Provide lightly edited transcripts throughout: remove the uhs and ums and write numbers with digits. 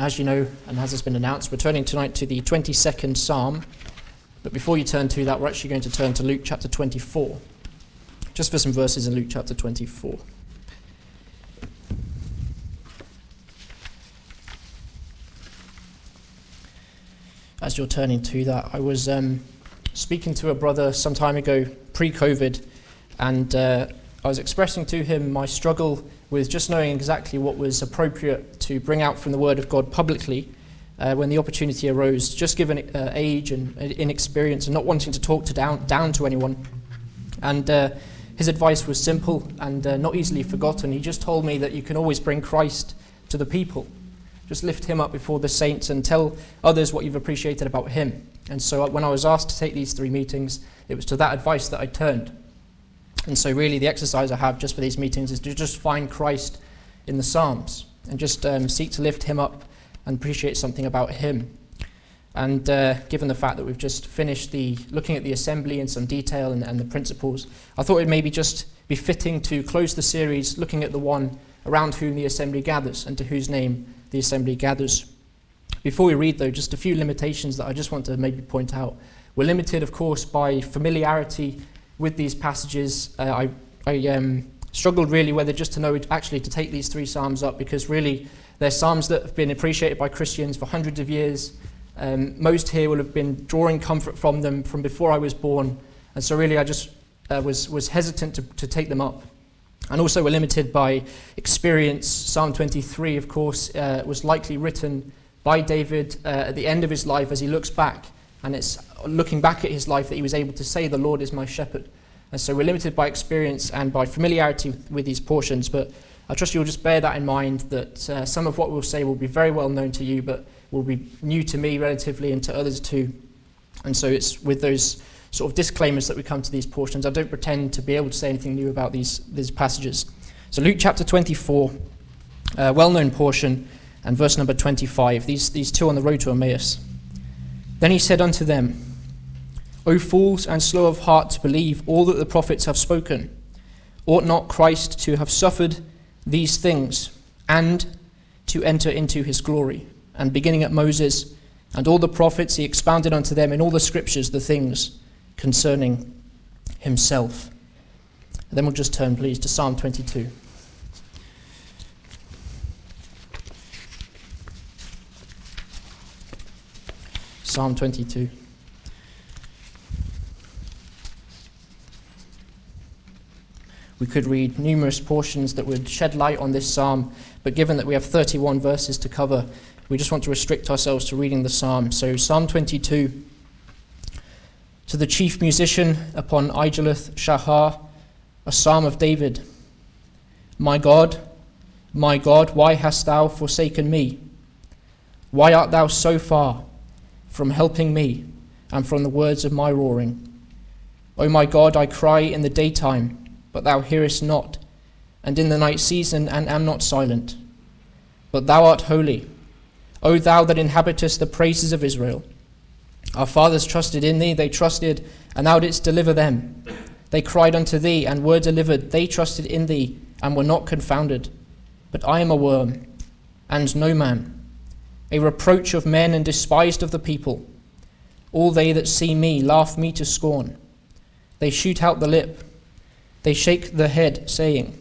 As you know, and as has been announced, we're turning tonight to the 22nd Psalm. But before you turn to that, we're actually going to turn to Luke chapter 24. Just for some verses in Luke chapter 24. As you're turning to that, I was speaking to a brother some time ago, pre-COVID, and I was expressing to him my struggle with just knowing exactly what was appropriate to bring out from the Word of God publicly when the opportunity arose, just given age and inexperience and not wanting to talk down to anyone. And his advice was simple and not easily forgotten. He just told me that you can always bring Christ to the people. Just lift him up before the saints and tell others what you've appreciated about him. And so when I was asked to take these 3 meetings, it was to that advice that I turned. And so really the exercise I have just for these meetings is to just find Christ in the Psalms and just seek to lift him up and appreciate something about him. And given the fact that we've just finished looking at the assembly in some detail and the principles, I thought it maybe just be fitting to close the series looking at the one around whom the assembly gathers and to whose name the assembly gathers. Before we read, though, just a few limitations that I just want to maybe point out. We're limited, of course, by familiarity with these passages. I struggled really whether just to know actually to take these 3 psalms up, because really they're psalms that have been appreciated by Christians for hundreds of years. Most here will have been drawing comfort from them from before I was born, and so really I just was hesitant to take them up. And also we're limited by experience. Psalm 23, of course, was likely written by David at the end of his life as he looks back, and it's looking back at his life that he was able to say, "The Lord is my shepherd." And so we're limited by experience and by familiarity with these portions, but I trust you'll just bear that in mind, that some of what we'll say will be very well known to you, but will be new to me relatively and to others too. And so it's with those sort of disclaimers that we come to these portions. I don't pretend to be able to say anything new about these passages. So Luke chapter 24, well-known portion, and verse number 25, these 2 on the road to Emmaus. Then he said unto them, O fools, and slow of heart to believe all that the prophets have spoken. Ought not Christ to have suffered these things, and to enter into his glory? And beginning at Moses and all the prophets, he expounded unto them in all the scriptures the things concerning himself. And then we'll just turn, please, to Psalm 22. Psalm 22. We could read numerous portions that would shed light on this psalm, but given that we have 31 verses to cover, we just want to restrict ourselves to reading the psalm. So Psalm 22. To the chief musician upon Igeleth Shahar, a psalm of David. My God, why hast thou forsaken me? Why art thou so far from helping me and from the words of my roaring? O my God, I cry in the daytime, but thou hearest not, and in the night season, and am not silent. But thou art holy, O thou that inhabitest the praises of Israel. Our fathers trusted in thee, they trusted, and thou didst deliver them. They cried unto thee, and were delivered. They trusted in thee, and were not confounded. But I am a worm, and no man, a reproach of men, and despised of the people. All they that see me laugh me to scorn. They shoot out the lip, they shake the head, saying,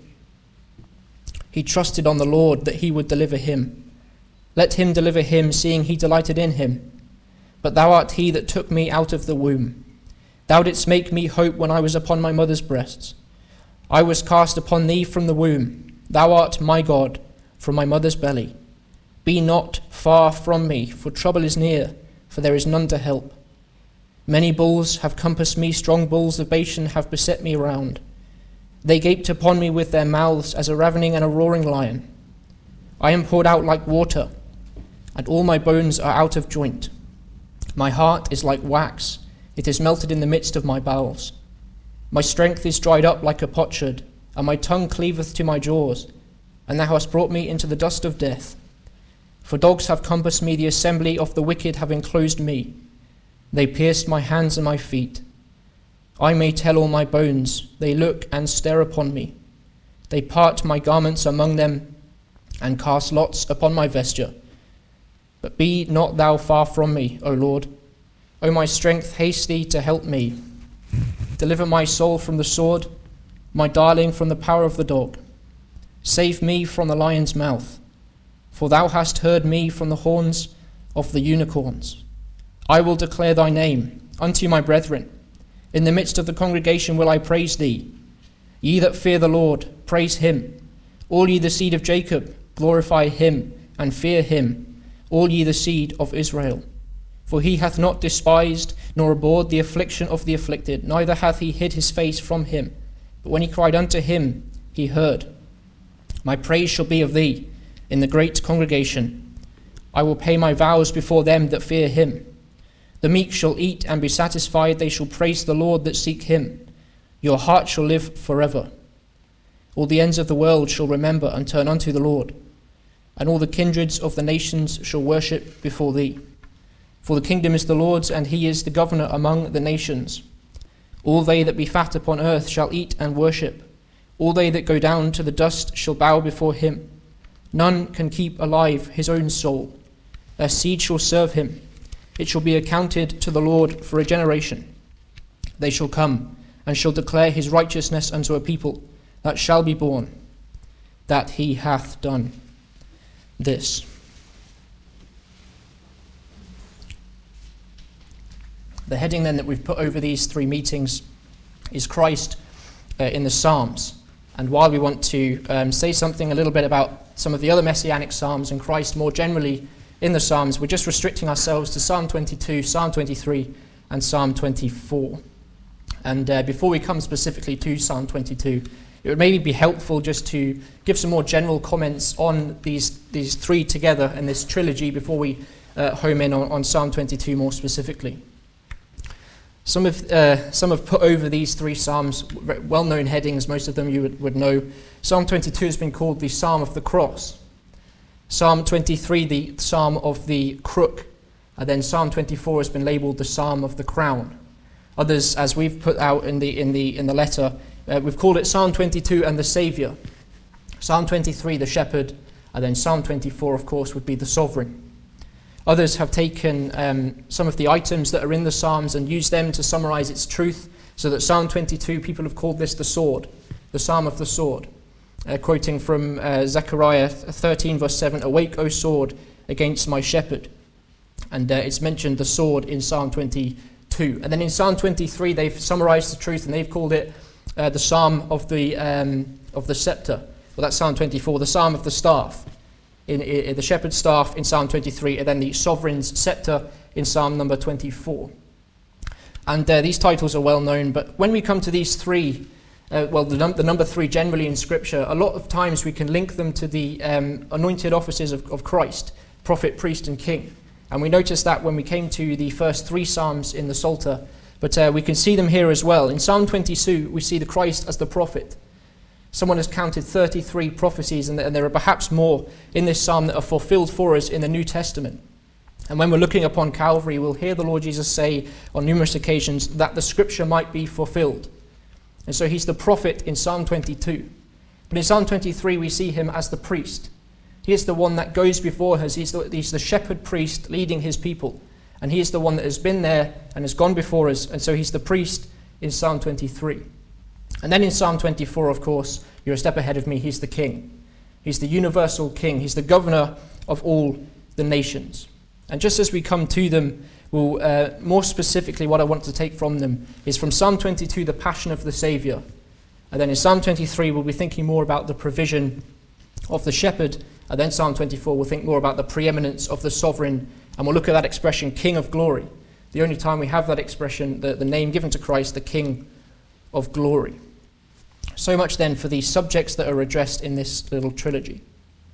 He trusted on the Lord that he would deliver him. Let him deliver him, seeing he delighted in him. But thou art he that took me out of the womb. Thou didst make me hope when I was upon my mother's breasts. I was cast upon thee from the womb. Thou art my God from my mother's belly. Be not far from me, for trouble is near, for there is none to help. Many bulls have compassed me, strong bulls of Bashan have beset me round. They gaped upon me with their mouths as a ravening and a roaring lion. I am poured out like water, and all my bones are out of joint. My heart is like wax, it is melted in the midst of my bowels. My strength is dried up like a potsherd, and my tongue cleaveth to my jaws, and thou hast brought me into the dust of death. For dogs have compassed me, the assembly of the wicked have enclosed me. They pierced my hands and my feet. I may tell all my bones, they look and stare upon me. They part my garments among them, and cast lots upon my vesture. But be not thou far from me, O Lord. O my strength, haste thee to help me. Deliver my soul from the sword, my darling from the power of the dog. Save me from the lion's mouth, for thou hast heard me from the horns of the unicorns. I will declare thy name unto my brethren. In the midst of the congregation will I praise thee. Ye that fear the Lord, praise him. All ye the seed of Jacob, glorify him and fear him, all ye the seed of Israel. For he hath not despised nor abhorred the affliction of the afflicted, neither hath he hid his face from him. But when he cried unto him, he heard. My praise shall be of thee in the great congregation. I will pay my vows before them that fear him. The meek shall eat and be satisfied. They shall praise the Lord that seek him. Your heart shall live forever. All the ends of the world shall remember and turn unto the Lord, and all the kindreds of the nations shall worship before thee. For the kingdom is the Lord's, and he is the governor among the nations. All they that be fat upon earth shall eat and worship. All they that go down to the dust shall bow before him. None can keep alive his own soul. Their seed shall serve him. It shall be accounted to the Lord for a generation. They shall come and shall declare his righteousness unto a people that shall be born, that he hath done this. The heading then that we've put over these three meetings is Christ in the Psalms. And while we want to say something a little bit about some of the other messianic psalms and Christ more generally in the Psalms, we're just restricting ourselves to Psalm 22, Psalm 23, and Psalm 24. And before we come specifically to Psalm 22, it would maybe be helpful just to give some more general comments on these three together in this trilogy before we home in on Psalm 22 more specifically. Some have put over these three psalms well-known headings. Most of them you would know. Psalm 22 has been called the Psalm of the Cross. Psalm 23, the Psalm of the Crook. And then Psalm 24 has been labelled the Psalm of the Crown. Others, as we've put out in the letter, we've called it Psalm 22 and the Saviour. Psalm 23, the Shepherd. And then Psalm 24, of course, would be the Sovereign. Others have taken some of the items that are in the Psalms and used them to summarize its truth, so that Psalm 22, people have called this the sword, the Psalm of the sword, quoting from Zechariah 13, verse 7, "Awake, O sword, against my shepherd." And it's mentioned the sword in Psalm 22. And then in Psalm 23, they've summarized the truth, and they've called it the Psalm of the scepter. Well, that's Psalm 24, the Psalm of the staff. In the shepherd's staff in Psalm 23, and then the sovereign's scepter in Psalm number 24. And these titles are well known, but when we come to these three, the number three generally in Scripture, a lot of times we can link them to the anointed offices of Christ, prophet, priest, and king. And we noticed that when we came to the first three Psalms in the Psalter, but we can see them here as well. In Psalm 22, we see the Christ as the prophet. Someone has counted 33 prophecies, and there are perhaps more in this psalm that are fulfilled for us in the New Testament. And when we're looking upon Calvary, we'll hear the Lord Jesus say on numerous occasions that the Scripture might be fulfilled. And so he's the prophet in Psalm 22. But in Psalm 23, we see him as the priest. He is the one that goes before us. He's the shepherd priest leading his people. And he is the one that has been there and has gone before us. And so he's the priest in Psalm 23. And then in Psalm 24, of course, you're a step ahead of me, he's the king. He's the universal king. He's the governor of all the nations. And just as we come to them, we'll, more specifically what I want to take from them is from Psalm 22, the passion of the Saviour. And then in Psalm 23, we'll be thinking more about the provision of the shepherd. And then Psalm 24, we'll think more about the preeminence of the sovereign. And we'll look at that expression, King of Glory. The only time we have that expression, the name given to Christ, the King of Glory. So much then for the subjects that are addressed in this little trilogy.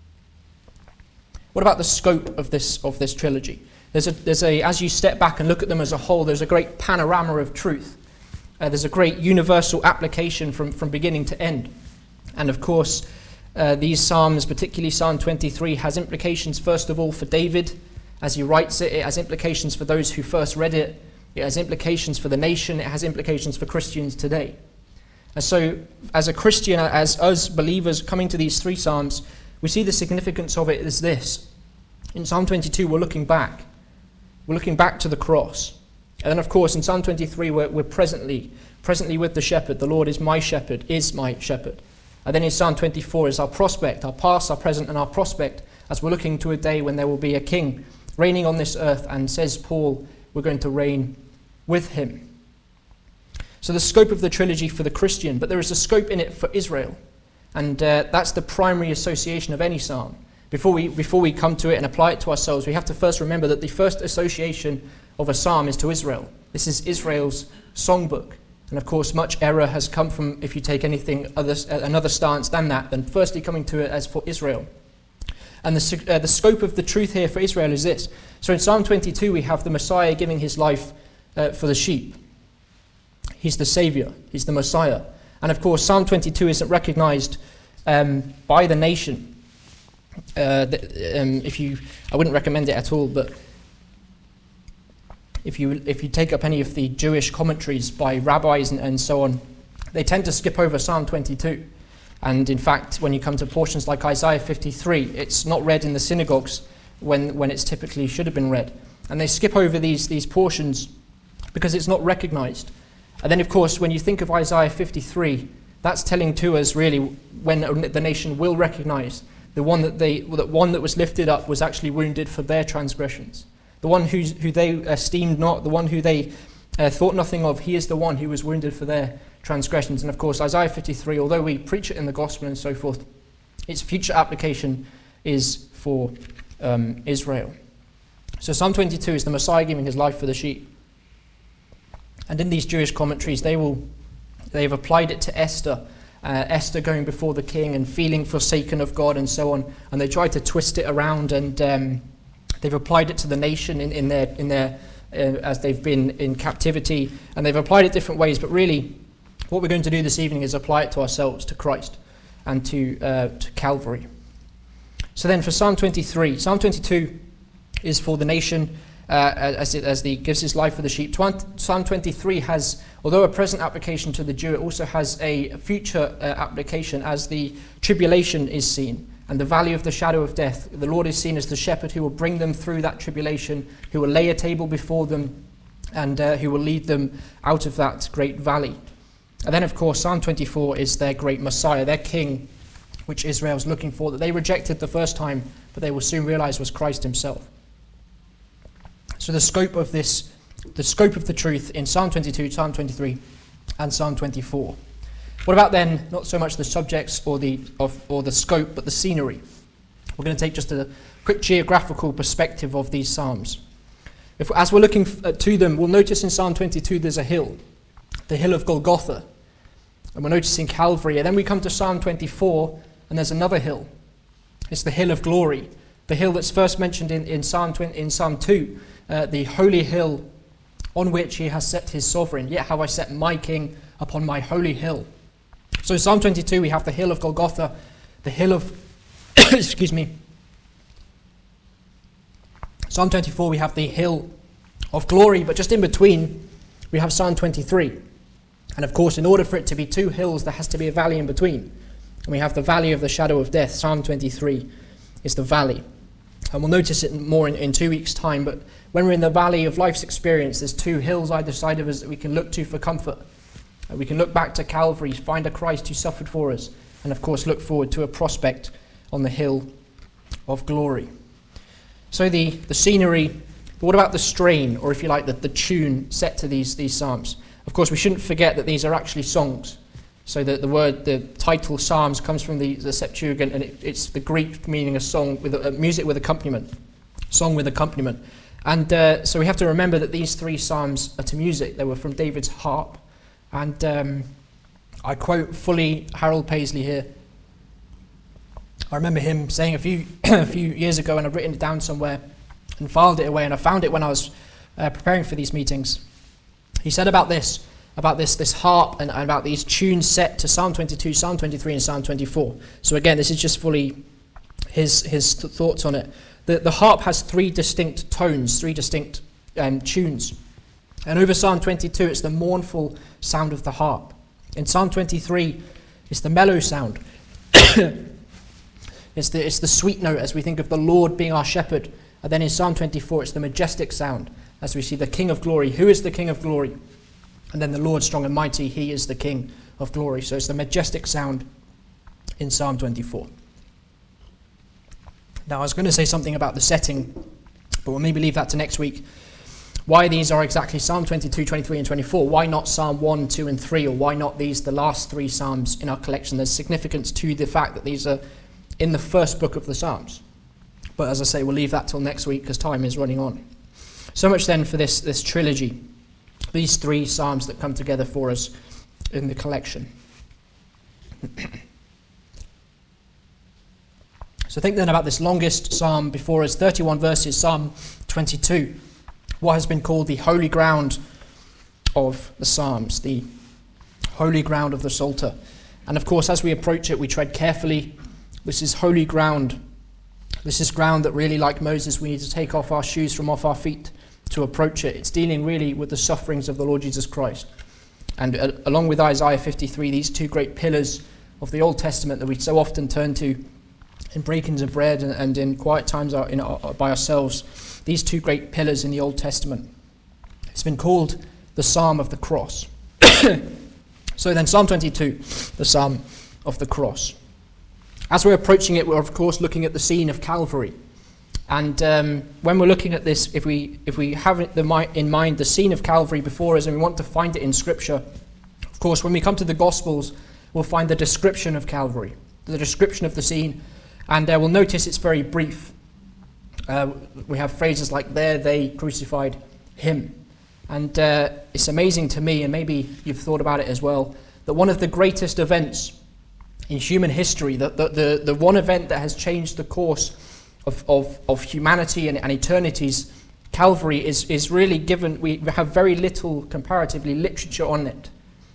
What about the scope of this trilogy? There's a as you step back and look at them as a whole, there's a great panorama of truth. There's a great universal application from beginning to end. And of course, these psalms, particularly Psalm 23, has implications first of all for David as he writes it. It has implications for those who first read it. It has implications for the nation. It has implications for Christians today. And so, as a Christian, as us believers coming to these three psalms, we see the significance of it as this, In Psalm 22, we're looking back. We're looking back to the cross. And then, of course, in Psalm 23, we're presently with the shepherd. The Lord is my shepherd. And then in Psalm 24 is our prospect, our past, our present, and our prospect, as we're looking to a day when there will be a king reigning on this earth, and says Paul, we're going to reign with him. So the scope of the trilogy for the Christian, but there is a scope in it for Israel. And that's the primary association of any psalm. Before we come to it and apply it to ourselves, we have to first remember that the first association of a psalm is to Israel. This is Israel's songbook. And of course, much error has come from, if you take another stance than that, then firstly coming to it as for Israel. And the scope of the truth here for Israel is this. So in Psalm 22, we have the Messiah giving his life for the sheep. He's the Savior. He's the Messiah. And of course, Psalm 22 isn't recognized by the nation. I wouldn't recommend it at all, but if you take up any of the Jewish commentaries by rabbis and so on, they tend to skip over Psalm 22. And in fact, when you come to portions like Isaiah 53, it's not read in the synagogues when it's typically should have been read. And they skip over these portions because it's not recognized. And then, of course, when you think of Isaiah 53, that's telling to us really when the nation will recognize the one that was lifted up was actually wounded for their transgressions. The one who they esteemed not, the one who they thought nothing of, he is the one who was wounded for their transgressions. And of course, Isaiah 53, although we preach it in the gospel and so forth, its future application is for Israel. So Psalm 22 is the Messiah giving his life for the sheep. And in these Jewish commentaries, they've applied it to Esther. Esther going before the king and feeling forsaken of God and so on. And they tried to twist it around, and they've applied it to the nation in their as they've been in captivity. And they've applied it different ways. But really, what we're going to do this evening is apply it to ourselves, to Christ, and to Calvary. So then for Psalm 23, Psalm 22 is for the nation as he gives his life for the sheep. Psalm 23 has, although a present application to the Jew, it also has a future application as the tribulation is seen and the valley of the shadow of death. The Lord is seen as the shepherd who will bring them through that tribulation, who will lay a table before them, and who will lead them out of that great valley. And then, of course, Psalm 24 is their great Messiah, their King, which Israel's looking for, that they rejected the first time, but they will soon realize was Christ himself. So the scope of the truth in Psalm 22, Psalm 23, and Psalm 24. What about then, not so much the subjects or the scope, but the scenery? We're going to take just a quick geographical perspective of these psalms. As we're looking to them, we'll notice in Psalm 22 there's a hill, the hill of Golgotha, and we're noticing Calvary. And then we come to Psalm 24, and there's another hill. It's the hill of glory, the hill that's first mentioned in Psalm 2, the holy hill on which he has set his sovereign. Yet have I set my king upon my holy hill. So in Psalm 22 we have the hill of Golgotha, the hill of excuse me. Psalm 24 we have the hill of glory, but just in between we have Psalm 23. And of course, in order for it to be two hills, there has to be a valley in between. And we have the valley of the shadow of death. Psalm 23 is the valley. And we'll notice it more in 2 weeks' time, but when we're in the valley of life's experience, there's two hills either side of us that we can look to for comfort. We can look back to Calvary, find a Christ who suffered for us, and of course look forward to a prospect on the hill of glory. So the scenery, but what about the strain, or if you like, the tune set to these psalms? Of course, we shouldn't forget that these are actually songs. So the title Psalms comes from the Septuagint, and it's the Greek meaning a song with music with accompaniment, song with accompaniment. And so we have to remember that these three psalms are to music. They were from David's harp. And I quote fully Harold Paisley here. I remember him saying a few years ago, and I've written it down somewhere and filed it away, and I found it when I was preparing for these meetings. He said about this harp and about these tunes set to Psalm 22, Psalm 23, and Psalm 24. So again, this is just fully his thoughts on it. The harp has three distinct tones, three distinct tunes. And over Psalm 22, it's the mournful sound of the harp. In Psalm 23, it's the mellow sound. It's the sweet note as we think of the Lord being our shepherd And then in Psalm 24, it's the majestic sound, as we see the King of glory. Who is the King of glory? And then the Lord strong and mighty, he is the King of glory. So it's the majestic sound in Psalm 24. Now, I was going to say something about the setting, but we'll maybe leave that to next week. Why these are exactly Psalm 22, 23, and 24. Why not Psalm 1, 2, and 3, or why not these, the last three Psalms in our collection? There's significance to the fact that these are in the first book of the Psalms. But as I say, we'll leave that till next week because time is running on. So much then for this trilogy, these three Psalms that come together for us in the collection. So think then about this longest psalm before us, 31 verses, Psalm 22, what has been called the holy ground of the Psalms, the holy ground of the Psalter. And of course, as we approach it, we tread carefully. This is holy ground. This is ground that really, like Moses, we need to take off our shoes from off our feet to approach it. It's dealing really with the sufferings of the Lord Jesus Christ. And along with Isaiah 53, these two great pillars of the Old Testament that we so often turn to in breakings of bread and in quiet times by ourselves, these two great pillars in the Old Testament. It's been called the Psalm of the Cross. So then Psalm 22, the Psalm of the Cross. As we're approaching it, we're of course looking at the scene of Calvary. And when we're looking at this, if we have in mind the scene of Calvary before us and we want to find it in Scripture, of course, when we come to the Gospels, we'll find the description of Calvary, the description of the scene. And we'll notice it's very brief. We have phrases like, there they crucified him. And it's amazing to me, and maybe you've thought about it as well, that one of the greatest events in human history, the one event that has changed the course of humanity and eternity's, Calvary is really given, we have very little comparatively literature on it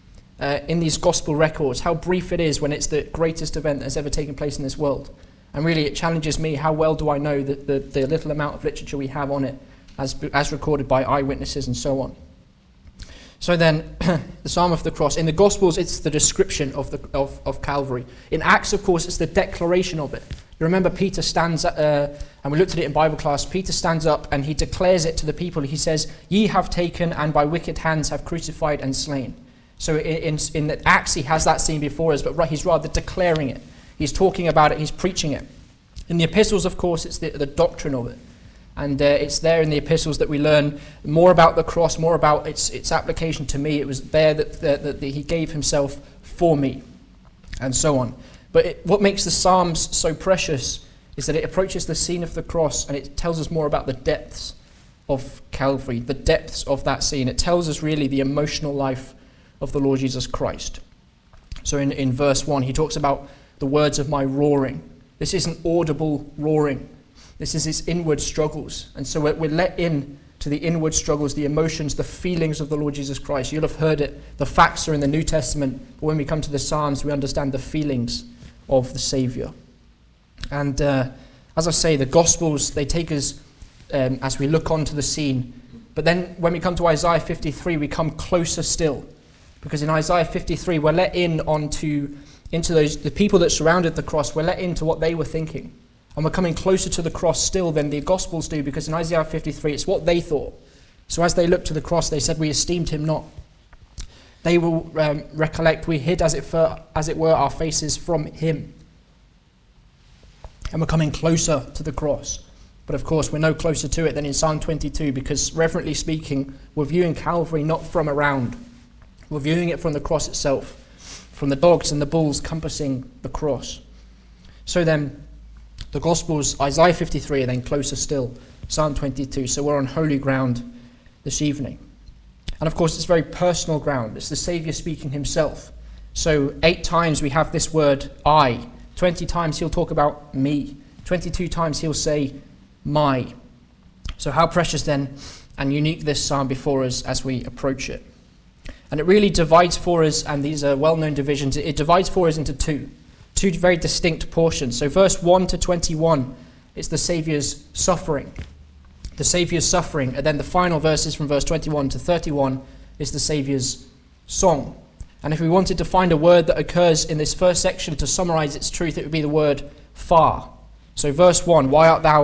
in these gospel records, how brief it is when it's the greatest event that has ever taken place in this world. And really it challenges me, how well do I know the little amount of literature we have on it as recorded by eyewitnesses and so on. So then, the Psalm of the Cross. In the Gospels, it's the description of Calvary. In Acts, of course, it's the declaration of it. You remember Peter stands up, and we looked at it in Bible class, Peter stands up and he declares it to the people. He says, ye have taken and by wicked hands have crucified and slain. So in Acts, he has that scene before us, but he's rather declaring it. He's talking about it, he's preaching it. In the epistles, of course, it's the doctrine of it. And it's there in the epistles that we learn more about the cross, more about its application to me. It was there that he gave himself for me, and so on. But what makes the Psalms so precious is that it approaches the scene of the cross and it tells us more about the depths of Calvary, the depths of that scene. It tells us really the emotional life of the Lord Jesus Christ. So in verse 1, he talks about the words of my roaring. This isn't audible roaring. This is his inward struggles. And so we're let in to the inward struggles, the emotions, the feelings of the Lord Jesus Christ. You'll have heard it. The facts are in the New Testament. But when we come to the Psalms, we understand the feelings of the Saviour. And as I say, the Gospels, they take us as we look onto the scene. But then when we come to Isaiah 53, we come closer still. Because in Isaiah 53, we're let in into the people that surrounded the cross. We're let into what they were thinking. And we're coming closer to the cross still than the Gospels do, because in Isaiah 53, it's what they thought. So as they looked to the cross, they said, we esteemed him not. They will recollect, we hid as it were our faces from him. And we're coming closer to the cross. But of course, we're no closer to it than in Psalm 22, because reverently speaking, we're viewing Calvary not from around. We're viewing it from the cross itself, from the dogs and the bulls compassing the cross. So then, the Gospels, Isaiah 53, and then closer still, Psalm 22. So we're on holy ground this evening. And of course, it's very personal ground. It's the Saviour speaking himself. So 8 times we have this word, I. 20 times he'll talk about me. 22 times he'll say, my. So how precious then and unique this psalm before us as we approach it. And it really divides for us, and these are well-known divisions, it divides for us into two very distinct portions. So verse 1 to 21, it's the Saviour's suffering. The Saviour's suffering. And then the final verses from verse 21 to 31 is the Saviour's song. And if we wanted to find a word that occurs in this first section to summarize its truth, it would be the word far. So verse 1, why art thou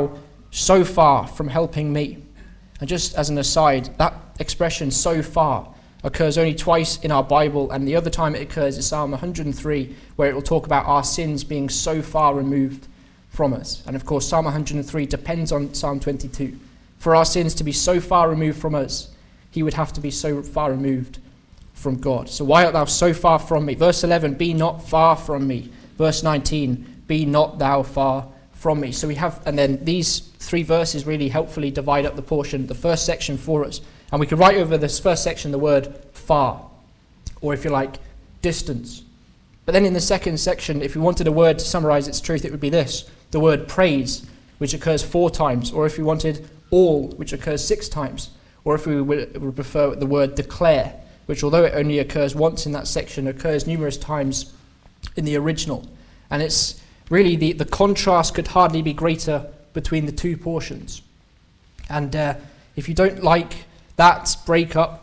so far from helping me. And just as an aside, that expression, so far, occurs only twice in our Bible, and the other time it occurs is Psalm 103, where it will talk about our sins being so far removed from us. And of course, Psalm 103 depends on Psalm 22. For our sins to be so far removed from us, he would have to be so far removed from God. So why art thou so far from me? Verse 11, be not far from me. Verse 19, be not thou far from me. So we have, and then these three verses really helpfully divide up the portion, the first section for us. And we could write over this first section the word far, or if you like, distance. But then in the second section, if we wanted a word to summarize its truth, it would be this, the word praise, which occurs 4 times, or if we wanted all, which occurs 6 times, or if we would prefer the word declare, which although it only occurs once in that section, occurs numerous times in the original. And it's really the contrast could hardly be greater between the two portions. And if you don't like that breakup,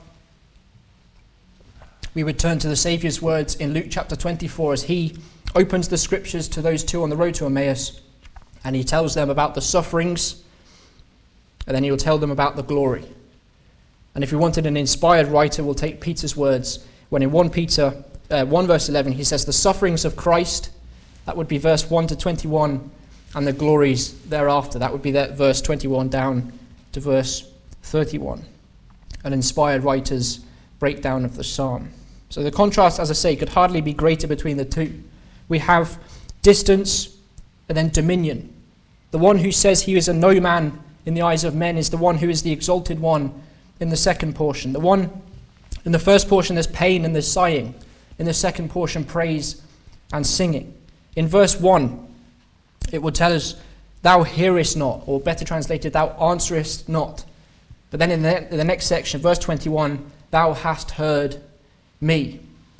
we would turn to the Saviour's words in Luke chapter 24 as he opens the scriptures to those two on the road to Emmaus, and he tells them about the sufferings, and then he'll tell them about the glory. And if we wanted an inspired writer, we'll take Peter's words when in 1 Peter 1 verse 11 he says the sufferings of Christ, that would be verse 1 to 21, and the glories thereafter, that would be that verse 21 down to verse 31. An inspired writer's breakdown of the psalm. So the contrast, as I say, could hardly be greater between the two. We have distance and then dominion. The one who says he is a no man in the eyes of men is the one who is the exalted one in the second portion. The one in the first portion there's pain and there's sighing. In the second portion, praise and singing. In verse 1, it will tell us, thou hearest not, or better translated, thou answerest not. But then in the next section, verse 21, thou hast heard me.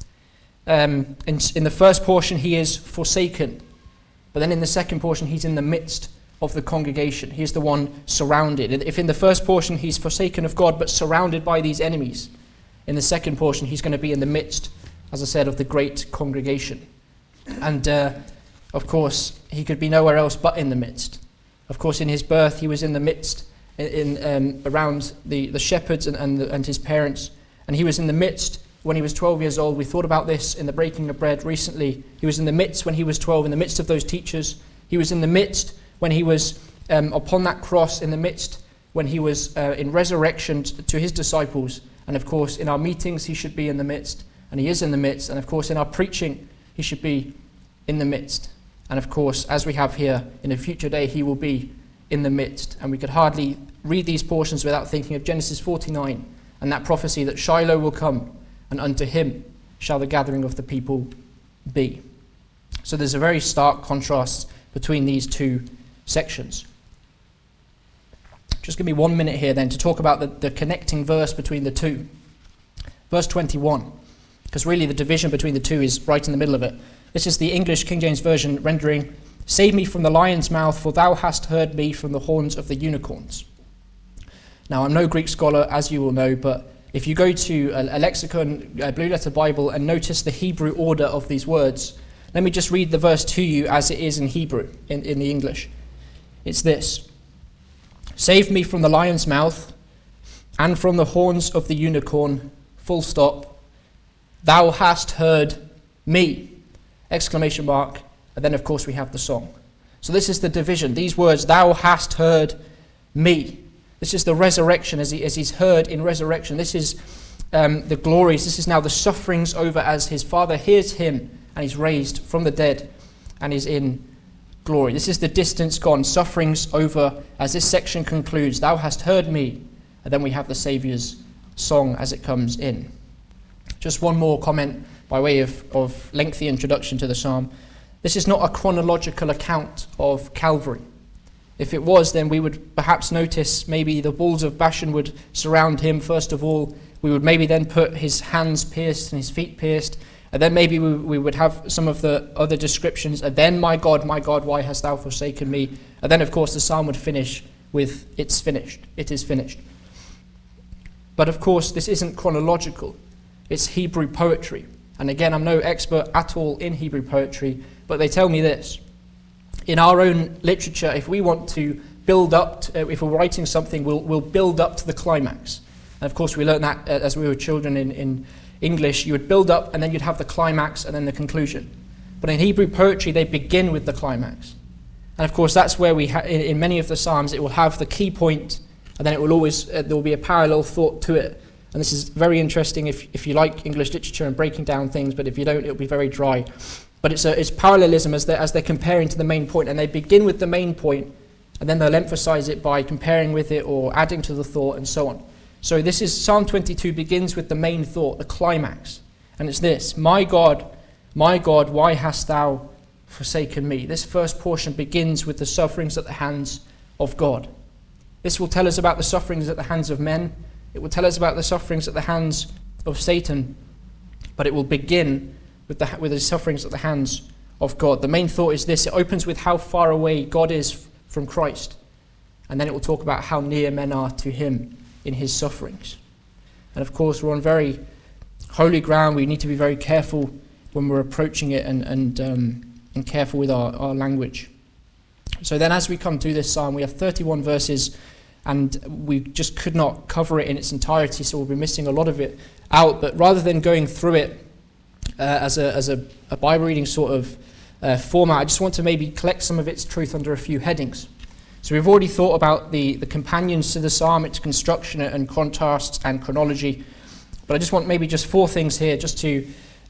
In the first portion, he is forsaken. But then in the second portion, he's in the midst of the congregation. He is the one surrounded. If in the first portion, he's forsaken of God, but surrounded by these enemies, in the second portion, he's going to be in the midst, as I said, of the great congregation. And, of course, he could be nowhere else but in the midst. Of course, in his birth, he was in the midst, around the shepherds and his parents. And he was in the midst when he was 12 years old. We thought about this in the breaking of bread recently. He was in the midst when he was 12, in the midst of those teachers. He was in the midst when he was upon that cross, in the midst when he was in resurrection to his disciples. And of course, in our meetings, he should be in the midst. And he is in the midst. And of course, in our preaching, he should be in the midst. And of course, as we have here, in a future day, he will be in the midst. And we could hardly read these portions without thinking of Genesis 49 and that prophecy that Shiloh will come, and unto him shall the gathering of the people be. So there's a very stark contrast between these two sections. Just give me 1 minute here then to talk about the connecting verse between the two. Verse 21, because really the division between the two is right in the middle of it. This is the English King James Version rendering, save me from the lion's mouth, for thou hast heard me from the horns of the unicorns. Now, I'm no Greek scholar, as you will know, but if you go to a lexicon, a Blue Letter Bible, and notice the Hebrew order of these words, let me just read the verse to you as it is in Hebrew, in the English. It's this. Save me from the lion's mouth, and from the horns of the unicorn, full stop. Thou hast heard me! Exclamation mark. And then, of course, we have the song. So this is the division. These words, thou hast heard me. This is the resurrection, as he's heard in resurrection. This is the glories. This is now the sufferings over as his Father hears him and he's raised from the dead and is in glory. This is the distance gone, sufferings over as this section concludes. Thou hast heard me. And then we have the Saviour's song as it comes in. Just one more comment by way of lengthy introduction to the psalm. This is not a chronological account of Calvary. If it was, then we would perhaps notice maybe the bulls of Bashan would surround him first of all. We would maybe then put his hands pierced and his feet pierced. And then maybe we would have some of the other descriptions. And then, my God, why hast thou forsaken me? And then, of course, the psalm would finish with, it's finished. It is finished. But, of course, this isn't chronological. It's Hebrew poetry. And again, I'm no expert at all in Hebrew poetry, but they tell me this. In our own literature, if we want to build up, if we're writing something, we'll build up to the climax. And of course, we learned that as we were children in English. You would build up, and then you'd have the climax, and then the conclusion. But in Hebrew poetry, they begin with the climax. And of course, that's where in many of the Psalms, it will have the key point, and then it will always, there will be a parallel thought to it. And this is very interesting if you like English literature and breaking down things, but if you don't, it'll be very dry. But it's parallelism as they're comparing to the main point, and they begin with the main point, and then they'll emphasize it by comparing with it or adding to the thought and so on. So this is Psalm 22 begins with the main thought, the climax. And it's this: my God, why hast thou forsaken me? This first portion begins with the sufferings at the hands of God. This will tell us about the sufferings at the hands of men. It will tell us about the sufferings at the hands of Satan. But it will begin with the sufferings at the hands of God. The main thought is this: it opens with how far away God is from Christ. And then it will talk about how near men are to him in his sufferings. And of course, we're on very holy ground. We need to be very careful when we're approaching it and careful with our language. So then as we come to this psalm, we have 31 verses, and we just could not cover it in its entirety, so we'll be missing a lot of it out. But rather than going through it as a Bible reading sort of format, I just want to maybe collect some of its truth under a few headings. So we've already thought about the companions to the psalm, its construction and contrasts and chronology. But I just want maybe just 4 things here just to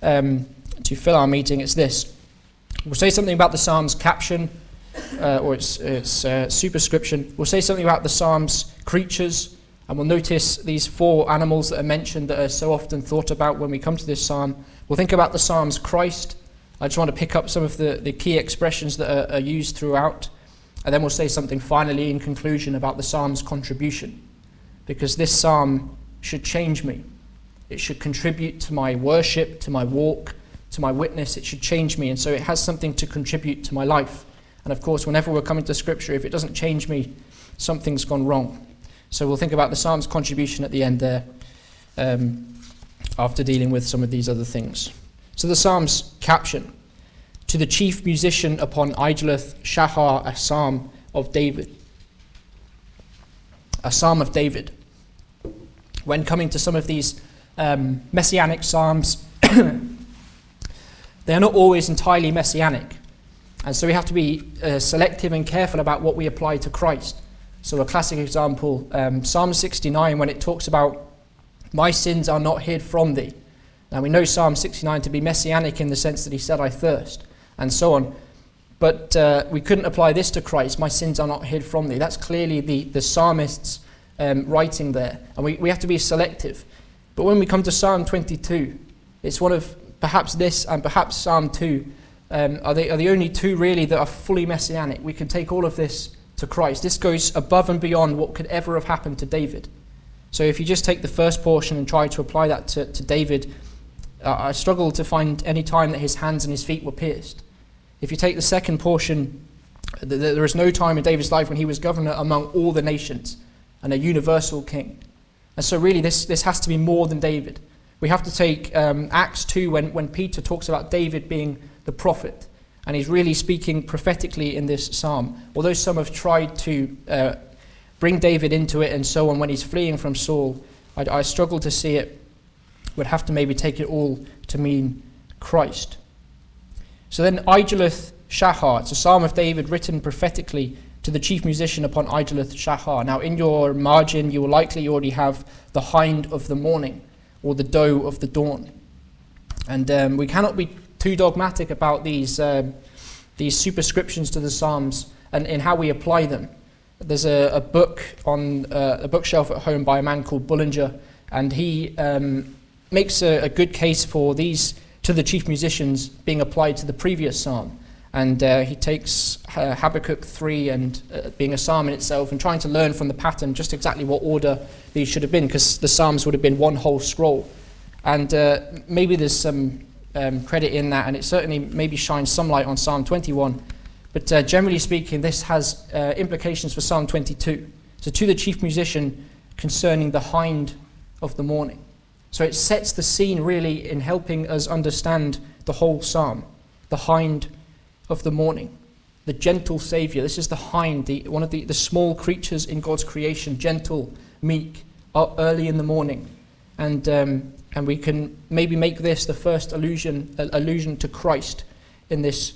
fill our meeting. It's this: we'll say something about the psalm's caption, or its superscription. We'll say something about the psalm's creatures, and we'll notice these 4 animals that are mentioned that are so often thought about when we come to this psalm. We'll think about the psalm's Christ. I just want to pick up some of the key expressions that are used throughout. And then we'll say something finally in conclusion about the psalm's contribution, because this psalm should change me. It should contribute to my worship, to my walk, to my witness. It should change me, and so it has something to contribute to my life. And of course, whenever we're coming to Scripture, if it doesn't change me, something's gone wrong. So we'll think about the psalm's contribution at the end there, after dealing with some of these other things. So the psalm's caption: to the chief musician upon Aijaleth Shahar, a psalm of David. A psalm of David. When coming to some of these messianic psalms, they're not always entirely messianic. And so we have to be selective and careful about what we apply to Christ. So a classic example, Psalm 69, when it talks about, my sins are not hid from thee. Now we know Psalm 69 to be messianic in the sense that he said, I thirst, and so on. But we couldn't apply this to Christ, my sins are not hid from thee. That's clearly the psalmist's writing there. And we have to be selective. But when we come to Psalm 22, it's one of perhaps this and perhaps Psalm 2 are the only 2 really that are fully messianic. We can take all of this to Christ. This goes above and beyond what could ever have happened to David. So if you just take the first portion and try to apply that to David, I struggle to find any time that his hands and his feet were pierced. If you take the second portion, there is no time in David's life when he was governor among all the nations and a universal king. And so really this has to be more than David. We have to take Acts 2 when Peter talks about David being the prophet, and he's really speaking prophetically in this psalm. Although some have tried to bring David into it and so on when he's fleeing from Saul, I struggle to see it. Would have to maybe take it all to mean Christ. So then Aijaleth Shahar, it's a psalm of David written prophetically to the chief musician upon Aijaleth Shahar. Now in your margin you will likely already have the hind of the morning or the doe of the dawn. And we cannot be too dogmatic about these superscriptions to the psalms and in how we apply them. There's a book on a bookshelf at home by a man called Bullinger, and he makes a good case for these to the chief musicians being applied to the previous psalm. And he takes Habakkuk 3 and being a psalm in itself and trying to learn from the pattern just exactly what order these should have been, because the psalms would have been one whole scroll. And maybe there's some credit in that, and it certainly maybe shines some light on Psalm 21. But generally speaking, this has implications for Psalm 22. So to the chief musician concerning the hind of the morning. So it sets the scene really in helping us understand the whole psalm, the hind of the morning. the gentle Saviour. This is the hind, one of the small creatures in God's creation, gentle, meek, up early in the morning. And we can maybe make this the first allusion to Christ in this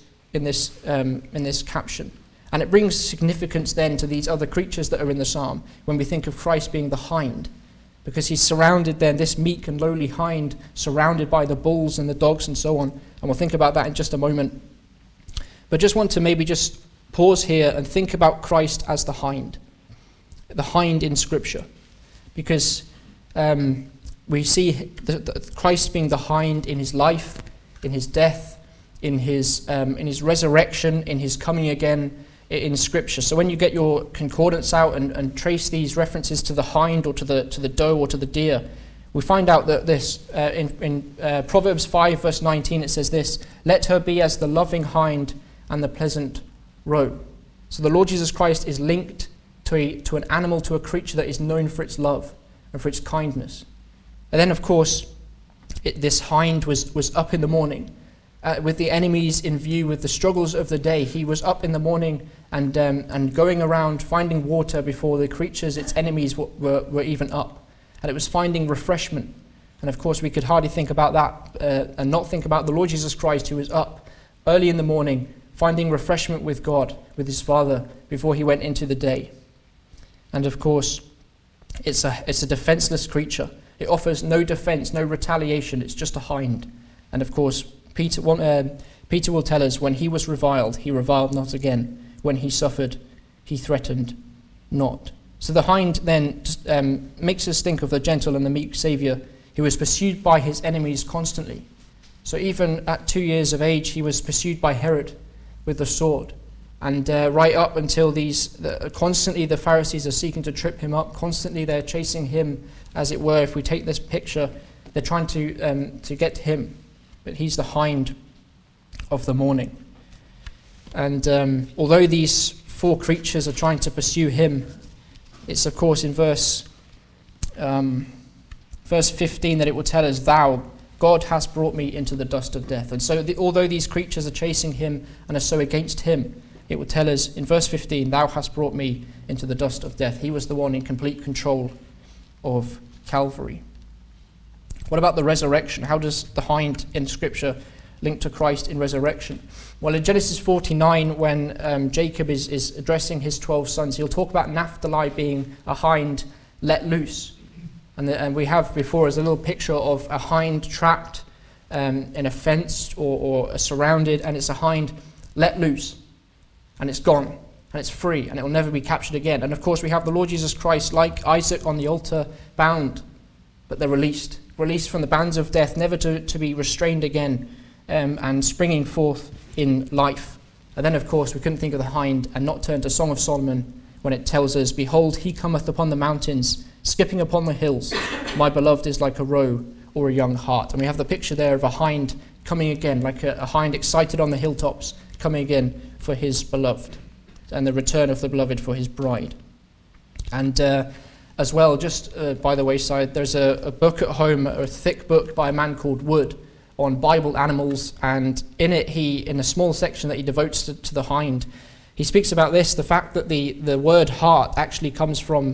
caption. And it brings significance then to these other creatures that are in the psalm when we think of Christ being the hind, because he's surrounded then, this meek and lowly hind, surrounded by the bulls and the dogs and so on. And we'll think about that in just a moment. But just want to maybe just pause here and think about Christ as the hind in Scripture, because we see Christ being the hind in his life, in his death, in his resurrection, in his coming again in Scripture. So when you get your concordance out and trace these references to the hind or to the doe or to the deer, we find out that this in Proverbs 5 verse 19 it says this: "Let her be as the loving hind and the pleasant roe." So the Lord Jesus Christ is linked to an animal, to a creature that is known for its love and for its kindness. And then, of course, this hind was up in the morning with the enemies in view, with the struggles of the day. He was up in the morning and going around finding water before the creatures, its enemies, were even up. And it was finding refreshment. And of course, we could hardly think about that and not think about the Lord Jesus Christ, who was up early in the morning, finding refreshment with God, with his Father, before he went into the day. And of course, it's a defenseless creature. It offers no defense, no retaliation. It's just a hind. And of course, Peter will tell us, when he was reviled, he reviled not again. When he suffered, he threatened not. So the hind then makes us think of the gentle and the meek Saviour, who was pursued by his enemies constantly. So even at 2 years of age, he was pursued by Herod with the sword. And right up until constantly the Pharisees are seeking to trip him up. Constantly they're chasing him, as it were. If we take this picture, they're trying to get to him. But he's the hind of the morning. And although these four creatures are trying to pursue him, it's of course in verse 15 that it will tell us, "Thou, God, hast brought me into the dust of death." And so although these creatures are chasing him and are so against him, it will tell us in verse 15, "Thou hast brought me into the dust of death." He was the one in complete control of Calvary. What about the resurrection? How does the hind in Scripture link to Christ in resurrection? Well, in Genesis 49, when Jacob is addressing his 12 sons, he'll talk about Naphtali being a hind let loose. And we have before us a little picture of a hind trapped in a fence or surrounded, and it's a hind let loose. And it's gone, and it's free, and it will never be captured again. And of course, we have the Lord Jesus Christ, like Isaac on the altar, bound, but they're released from the bands of death, never to be restrained again, and springing forth in life. And then, of course, we couldn't think of the hind and not turn to Song of Solomon when it tells us, "Behold, he cometh upon the mountains, skipping upon the hills. My beloved is like a roe or a young hart." And we have the picture there of a hind coming again, like a hind excited on the hilltops, coming again for his beloved, and the return of the beloved for his bride. And as well, just by the wayside, there's a book at home, a thick book by a man called Wood on Bible animals, and in it in a small section that he devotes to the hind, he speaks about this, the fact that the word heart actually comes from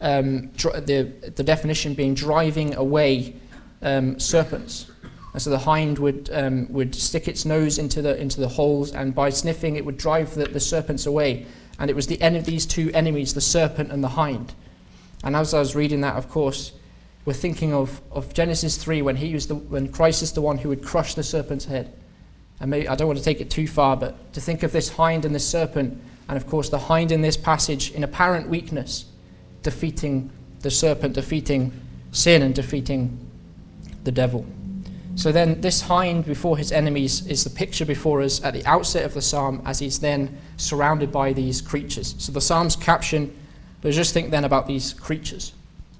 the definition being driving away serpents. And so the hind would stick its nose into the holes, and by sniffing it would drive the serpents away. And it was the end of these two enemies, the serpent and the hind. And as I was reading that, of course, we're thinking of Genesis 3 when Christ is the one who would crush the serpent's head. And maybe, I don't want to take it too far, but to think of this hind and this serpent, and of course the hind in this passage in apparent weakness, defeating the serpent, defeating sin and defeating the devil. So then this hind before his enemies is the picture before us at the outset of the psalm, as he's then surrounded by these creatures. So the psalm's caption, but just think then about these creatures.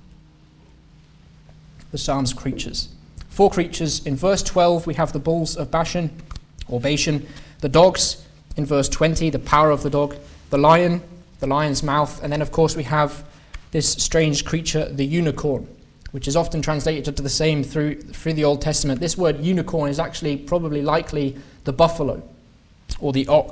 The psalm's creatures. Four creatures. In verse 12 we have the bulls of Bashan, the dogs. In verse 20, the power of the dog, the lion, the lion's mouth, and then of course we have this strange creature, the unicorn, which is often translated to the same through the Old Testament. This word unicorn is actually probably likely the buffalo or the ox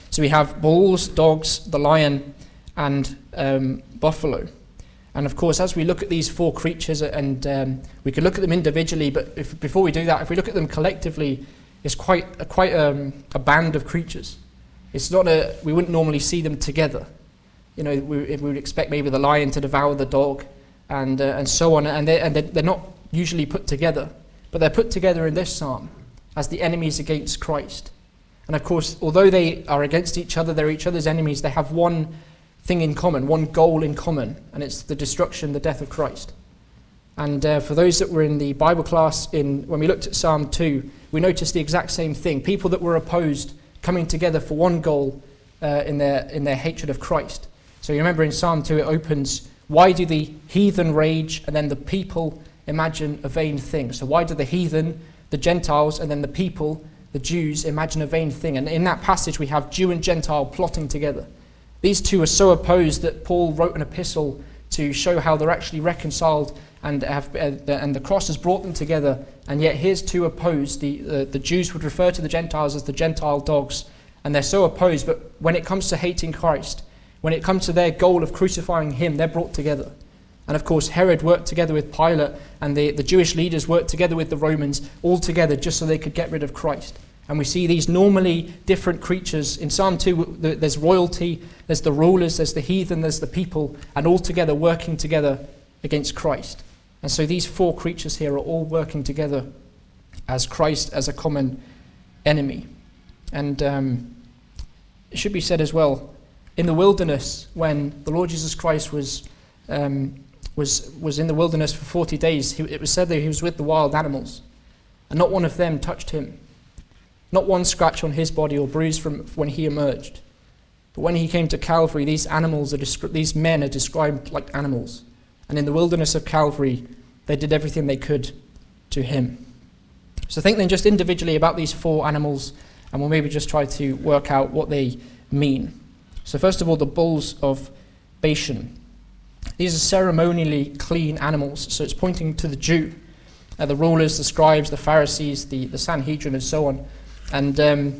So we have bulls, dogs, the lion, and buffalo. And of course, as we look at these four creatures, and we could look at them individually, but before we do that, if we look at them collectively, it's quite a band of creatures. It's not we wouldn't normally see them together. You know, we would expect maybe the lion to devour the dog, and so on, and they're not usually put together, but they're put together in this psalm as the enemies against Christ. And of course, although they are against each other, they're each other's enemies, they have one thing in common, one goal in common, and it's the destruction, the death of Christ. And for those that were in the Bible class, when we looked at Psalm 2, we noticed the exact same thing. People that were opposed coming together for one goal in their hatred of Christ. So you remember in Psalm 2 it opens, why do the heathen rage, and then the people imagine a vain thing? So why do the heathen, the Gentiles, and then the people, the Jews, imagine a vain thing? And in that passage we have Jew and Gentile plotting together. These two are so opposed that Paul wrote an epistle to show how they're actually reconciled, and the cross has brought them together. And yet here's two opposed. The Jews would refer to the Gentiles as the Gentile dogs, and they're so opposed. But when it comes to hating Christ, when it comes to their goal of crucifying him, they're brought together. And of course Herod worked together with Pilate, and the Jewish leaders worked together with the Romans, all together just so they could get rid of Christ. And we see these normally different creatures. In Psalm 2, there's royalty, there's the rulers, there's the heathen, there's the people, and all together working together against Christ. And so these four creatures here are all working together as Christ, as a common enemy. And it should be said as well, in the wilderness, when the Lord Jesus Christ was in the wilderness for 40 days, it was said that he was with the wild animals, and not one of them touched him. Not one scratch on his body or bruise from when he emerged. But when he came to Calvary, these men are described like animals. And in the wilderness of Calvary, they did everything they could to him. So think then just individually about these four animals, and we'll maybe just try to work out what they mean. So first of all, the bulls of Bashan. These are ceremonially clean animals, so it's pointing to the Jew, the rulers, the scribes, the Pharisees, the Sanhedrin, and so on. And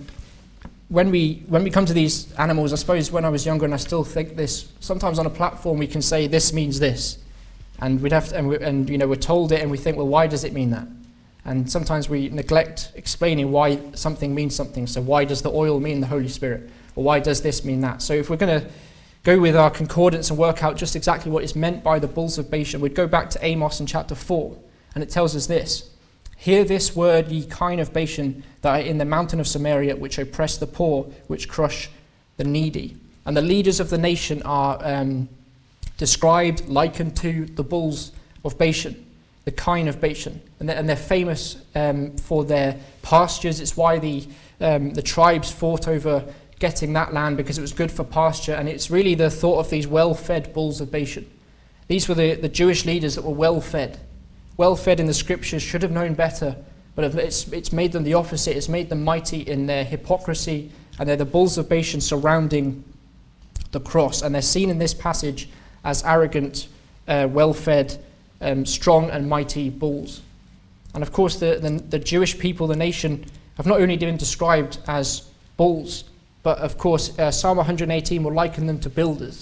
when we come to these animals, I suppose when I was younger, and I still think this, sometimes on a platform we can say this means this, and we'd have to, we're told it, and we think, well, why does it mean that? And sometimes we neglect explaining why something means something. So why does the oil mean the Holy Spirit, or why does this mean that? So if we're going to go with our concordance and work out just exactly what is meant by the bulls of Bashan, we'd go back to Amos in chapter 4, and it tells us this: hear this word, ye kine of Bashan, that are in the mountain of Samaria, which oppress the poor, which crush the needy. And the leaders of the nation are described, likened to the bulls of Bashan, the kine of Bashan. And they're famous for their pastures. It's why the tribes fought over getting that land, because it was good for pasture. And it's really the thought of these well-fed bulls of Bashan. These were the Jewish leaders that were well-fed. Well-fed in the scriptures, should have known better, but it's made them the opposite. It's made them mighty in their hypocrisy, and they're the bulls of Bashan surrounding the cross. And they're seen in this passage as arrogant, well-fed, strong and mighty bulls. And of course the Jewish people, the nation, have not only been described as bulls, but of course Psalm 118 will liken them to builders.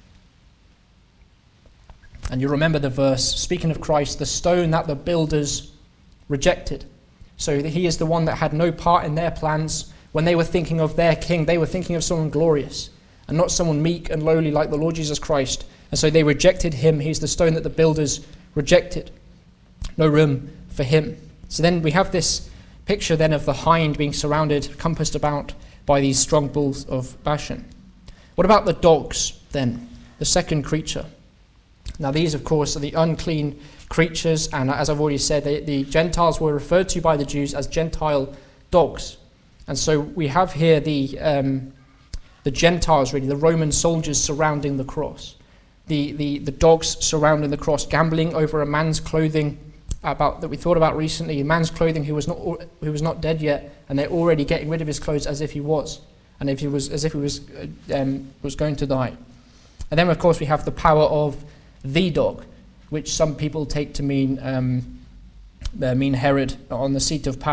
And you remember the verse, speaking of Christ, the stone that the builders rejected. So he is the one that had no part in their plans. When they were thinking of their king, they were thinking of someone glorious, and not someone meek and lowly like the Lord Jesus Christ. And so they rejected him. He's the stone that the builders rejected. No room for him. So then we have this picture then of the hind being surrounded, compassed about by these strong bulls of Bashan. What about the dogs then? The second creature. Now these, of course, are the unclean creatures, and as I've already said, the Gentiles were referred to by the Jews as Gentile dogs. And so we have here the Gentiles, really, the Roman soldiers surrounding the cross. The dogs surrounding the cross, gambling over a man's clothing that we thought about recently, a man's clothing who was not dead yet, and they're already getting rid of his clothes as if he was, and as if he was going to die. And then, of course, we have the power of the dog, which some people take to mean Herod on the seat of power.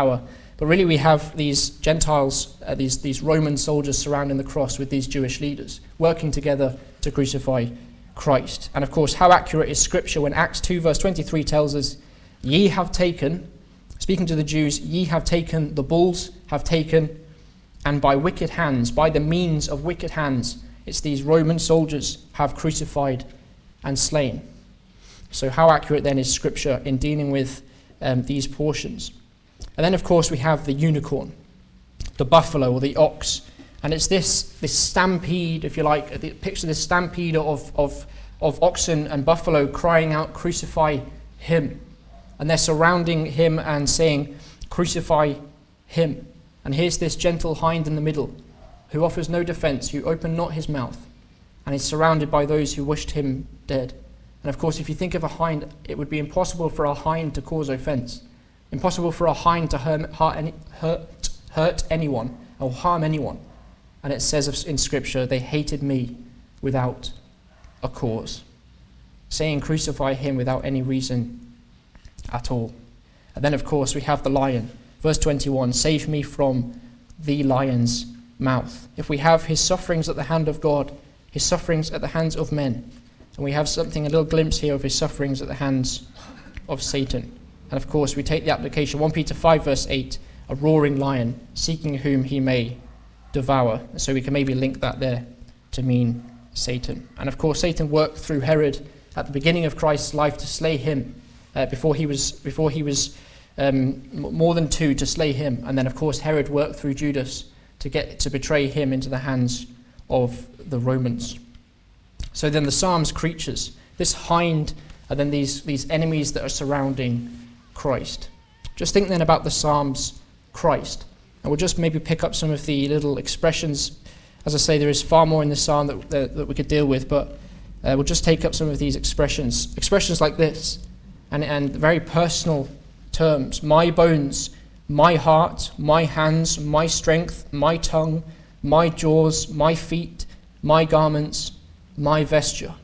But really we have these Gentiles, these Roman soldiers surrounding the cross with these Jewish leaders, working together to crucify Christ. And of course, how accurate is Scripture when Acts 2 verse 23 tells us, ye have taken, speaking to the Jews, ye have taken, the bulls have taken, and by wicked hands, by the means of wicked hands, it's these Roman soldiers have crucified and slain. So how accurate then is Scripture in dealing with these portions? And then of course we have the unicorn, the buffalo or the ox. And it's this stampede, if you like, picture this stampede of oxen and buffalo crying out, crucify him. And they're surrounding him and saying, crucify him. And here's this gentle hind in the middle, who offers no defense, who opened not his mouth, and is surrounded by those who wished him dead. And of course, if you think of a hind, it would be impossible for a hind to cause offense. Impossible for a hind to hurt anyone or harm anyone. And it says in Scripture, they hated me without a cause, saying crucify him without any reason at all. And then of course we have the lion. Verse 21, save me from the lion's mouth. If we have his sufferings at the hand of God, his sufferings at the hands of men, and we have a little glimpse here of his sufferings at the hands of Satan. And of course we take the application, 1 Peter 5 verse 8, a roaring lion, seeking whom he may devour. So we can maybe link that there to mean Satan. And of course Satan worked through Herod at the beginning of Christ's life to slay him, before he was more than two to slay him. And then of course Herod worked through Judas to betray him into the hands of the Romans. So then the Psalms creatures, this hind, and then these enemies that are surrounding Christ. Just think then about the Psalms Christ. And we'll just maybe pick up some of the little expressions. As I say, there is far more in the Psalm that we could deal with, but we'll just take up some of these expressions. Expressions like this, and very personal terms. My bones, my heart, my hands, my strength, my tongue, my jaws, my feet, my garments, my vesture.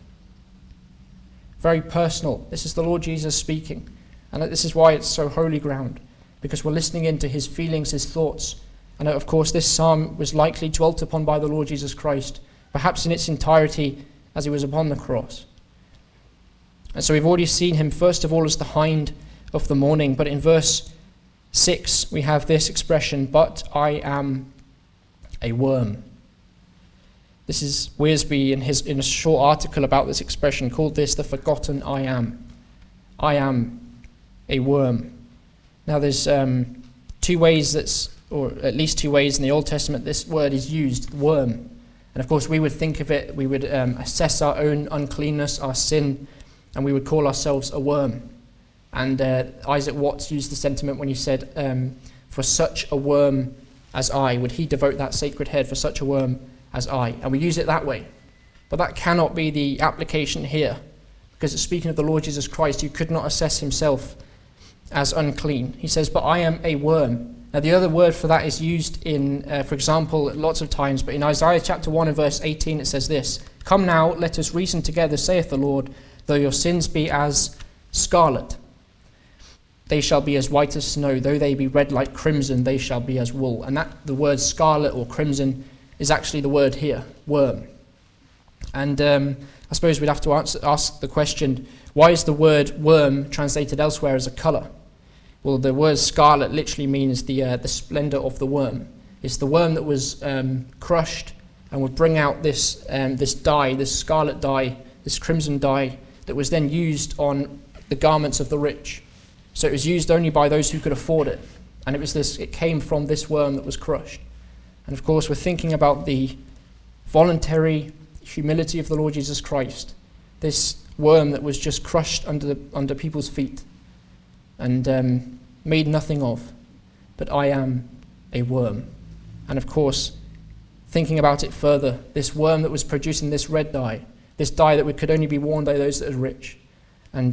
Very personal. This is the Lord Jesus speaking. And this is why it's so holy ground, because we're listening into his feelings, his thoughts. And of course this psalm was likely dwelt upon by the Lord Jesus Christ, perhaps in its entirety as he was upon the cross. And so we've already seen him first of all as the hind of the morning, but in verse 6 we have this expression, but I am a worm. This is Wiersbe in a short article about this expression called this the forgotten I am. I am a worm. Now there's two ways or at least two ways in the Old Testament this word is used, worm. And of course we would think of it, we would assess our own uncleanness, our sin, and we would call ourselves a worm. And Isaac Watts used the sentiment when he said, for such a worm as I, would he devote that sacred head for such a worm as I? And we use it that way. But that cannot be the application here, because it's speaking of the Lord Jesus Christ, who could not assess himself as unclean. He says, but I am a worm. Now the other word for that is used in, for example, lots of times, but in Isaiah chapter 1 and verse 18 it says this, come now, let us reason together, saith the Lord, though your sins be as scarlet, they shall be as white as snow, though they be red like crimson, they shall be as wool. And that the word scarlet or crimson is actually the word here, worm. And I suppose we'd have to ask the question, why is the word worm translated elsewhere as a colour? Well, the word scarlet literally means the splendour of the worm. It's the worm that was crushed and would bring out this dye, this scarlet dye, this crimson dye, that was then used on the garments of the rich. So it was used only by those who could afford it. And it came from this worm that was crushed. And of course, we're thinking about the voluntary humility of the Lord Jesus Christ. This worm that was just crushed under people's feet and made nothing of. But I am a worm. And of course, thinking about it further, this worm that was producing this red dye, this dye that could only be worn by those that are rich. And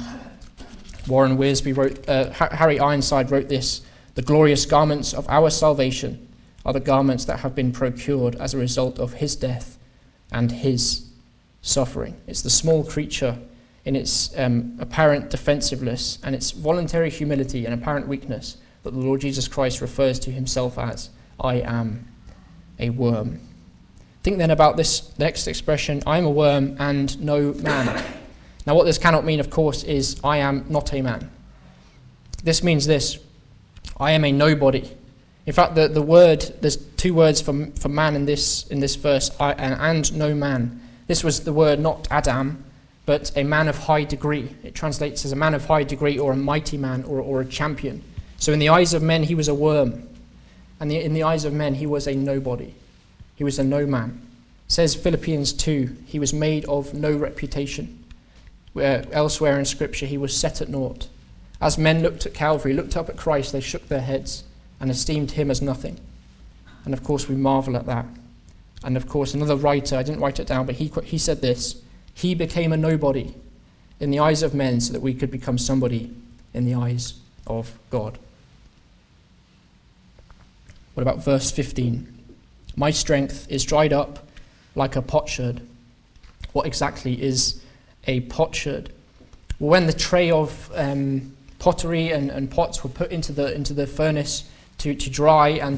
Warren Wiersbe wrote, Harry Ironside wrote this, the glorious garments of our salvation are the garments that have been procured as a result of his death and his suffering. It's the small creature in its apparent defensiveness and its voluntary humility and apparent weakness but the Lord Jesus Christ refers to himself as, I am a worm. Think then about this next expression, I am a worm and no man. Now what this cannot mean, of course, is I am not a man. This means this, I am a nobody. In fact, the word, there's two words for man in this verse, and no man. This was the word not Adam, but a man of high degree. It translates as a man of high degree or a mighty man or a champion. So in the eyes of men, he was a worm. And in the eyes of men, he was a nobody. He was a no man. It says Philippians 2, he was made of no reputation. Where elsewhere in Scripture, he was set at naught. As men looked at Calvary, looked up at Christ, they shook their heads and esteemed him as nothing. And of course, we marvel at that. And of course, another writer, I didn't write it down, but he said this, he became a nobody in the eyes of men so that we could become somebody in the eyes of God. What about verse 15? My strength is dried up like a potsherd. What exactly is a potsherd? Well, when the tray of pottery and pots were put into the furnace to dry and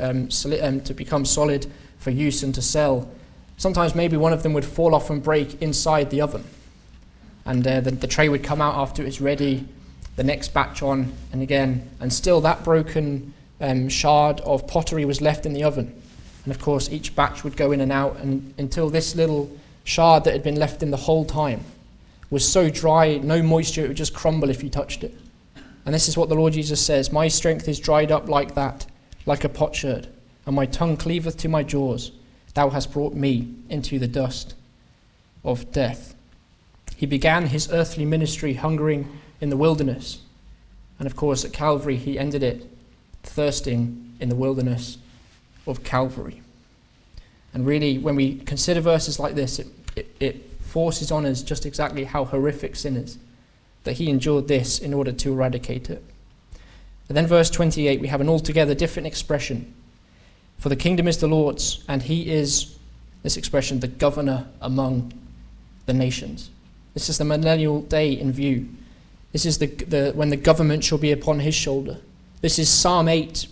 to become solid for use and to sell, sometimes maybe one of them would fall off and break inside the oven. And the tray would come out after it's ready, the next batch on and again, and still that broken shard of pottery was left in the oven. And of course, each batch would go in and out and until this little shard that had been left in the whole time was so dry, no moisture, it would just crumble if you touched it. And this is what the Lord Jesus says, my strength is dried up like that, like a potsherd, and my tongue cleaveth to my jaws. Thou hast brought me into the dust of death. He began his earthly ministry hungering in the wilderness. And of course, at Calvary, he ended it thirsting in the wilderness of Calvary. And really, when we consider verses like this, it forces on us just exactly how horrific sin is, that he endured this in order to eradicate it. And then verse 28, we have an altogether different expression. For the kingdom is the Lord's, and he is, this expression, the governor among the nations. This is the millennial day in view. This is when the government shall be upon his shoulder. This is Psalm 8,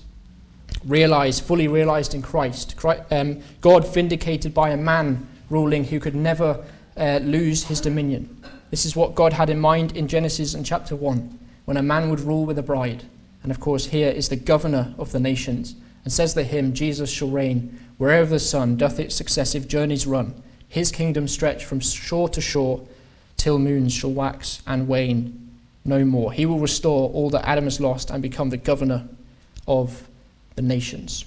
fully realized in Christ. God vindicated by a man ruling who could never lose his dominion. This is what God had in mind in Genesis in chapter 1, when a man would rule with a bride. And of course, here is the governor of the nations. And says the hymn, Jesus shall reign wherever the sun doth its successive journeys run. His kingdom stretch from shore to shore, till moons shall wax and wane no more. He will restore all that Adam has lost and become the governor of the nations.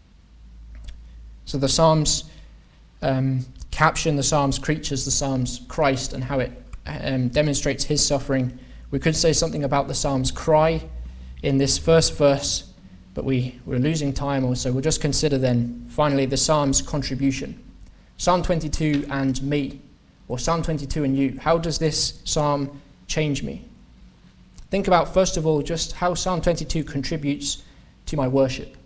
So the Psalms caption the Psalms' creatures, the Psalms' Christ, and how it demonstrates his suffering. We could say something about the Psalms' cry in this first verse, but we're losing time also. We'll just consider then, finally, the Psalms' contribution. Psalm 22 and me, or Psalm 22 and you. How does this psalm change me? Think about, first of all, just how Psalm 22 contributes to my worship.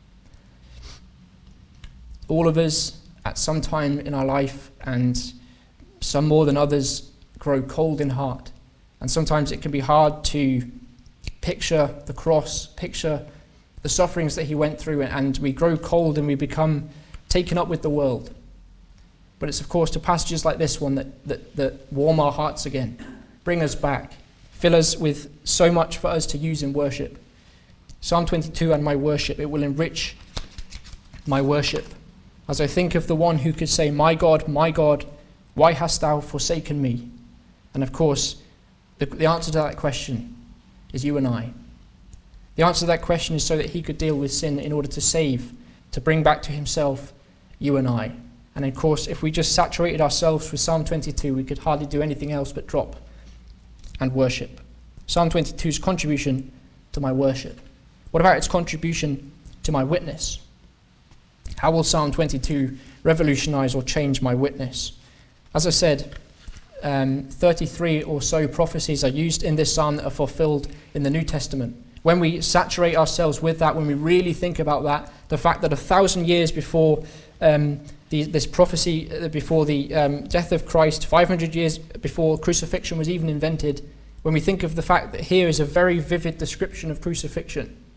All of us, at some time in our life, and some more than others, grow cold in heart. And sometimes it can be hard to picture the cross, picture the sufferings that he went through, and we grow cold and we become taken up with the world. But it's of course to passages like this one that warm our hearts again, bring us back, fill us with so much for us to use in worship. Psalm 22 and my worship, it will enrich my worship. As I think of the one who could say, my God, why hast thou forsaken me? And of course, the answer to that question is you and I. The answer to that question is so that he could deal with sin in order to save, to bring back to himself you and I. And of course, if we just saturated ourselves with Psalm 22, we could hardly do anything else but drop and worship. Psalm 22's contribution to my worship. What about its contribution to my witness? How will Psalm 22 revolutionize or change my witness? As I said, 33 or so prophecies are used in this psalm that are fulfilled in the New Testament. When we saturate ourselves with that, when we really think about that, the fact that 1,000 years before this prophecy, before the death of Christ, 500 years before crucifixion was even invented, when we think of the fact that here is a very vivid description of crucifixion,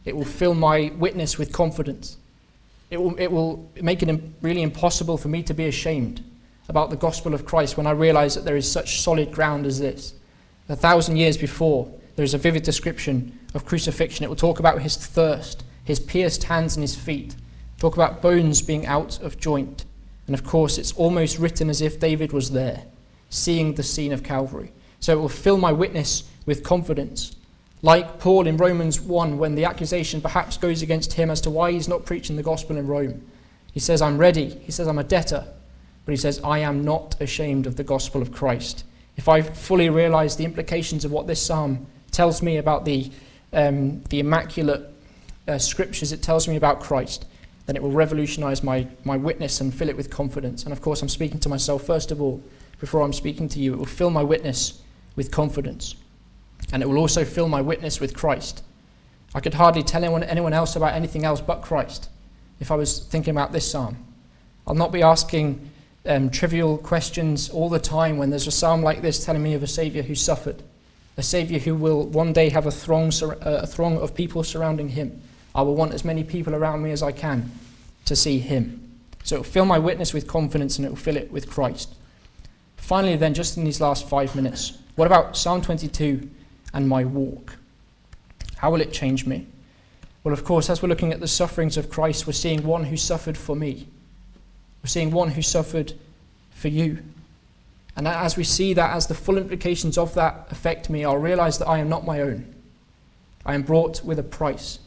It will fill my witness with confidence. It will make it really impossible for me to be ashamed about the gospel of Christ when I realize that there is such solid ground as this. 1,000 years before, there is a vivid description of crucifixion. It will talk about his thirst, his pierced hands and his feet, talk about bones being out of joint. And of course, it's almost written as if David was there, seeing the scene of Calvary. So it will fill my witness with confidence. Like Paul in Romans 1, when the accusation perhaps goes against him as to why he's not preaching the gospel in Rome. He says, I'm ready. He says, I'm a debtor. But he says, I am not ashamed of the gospel of Christ. If I fully realize the implications of what this psalm tells me about the immaculate scriptures, it tells me about Christ, then it will revolutionize my witness and fill it with confidence. And of course, I'm speaking to myself first of all, before I'm speaking to you. It will fill my witness with confidence. And it will also fill my witness with Christ. I could hardly tell anyone else about anything else but Christ if I was thinking about this psalm. I'll not be asking trivial questions all the time when there's a psalm like this telling me of a Saviour who suffered, a Saviour who will one day have a throng of people surrounding him. I will want as many people around me as I can to see him. So it will fill my witness with confidence and it will fill it with Christ. Finally then, just in these last 5 minutes, what about Psalm 22 and my walk? How will it change me? Well, of course, as we're looking at the sufferings of Christ, we're seeing one who suffered for me. We're seeing one who suffered for you. And as we see that, as the full implications of that affect me, I'll realize that I am not my own. I am bought with a price.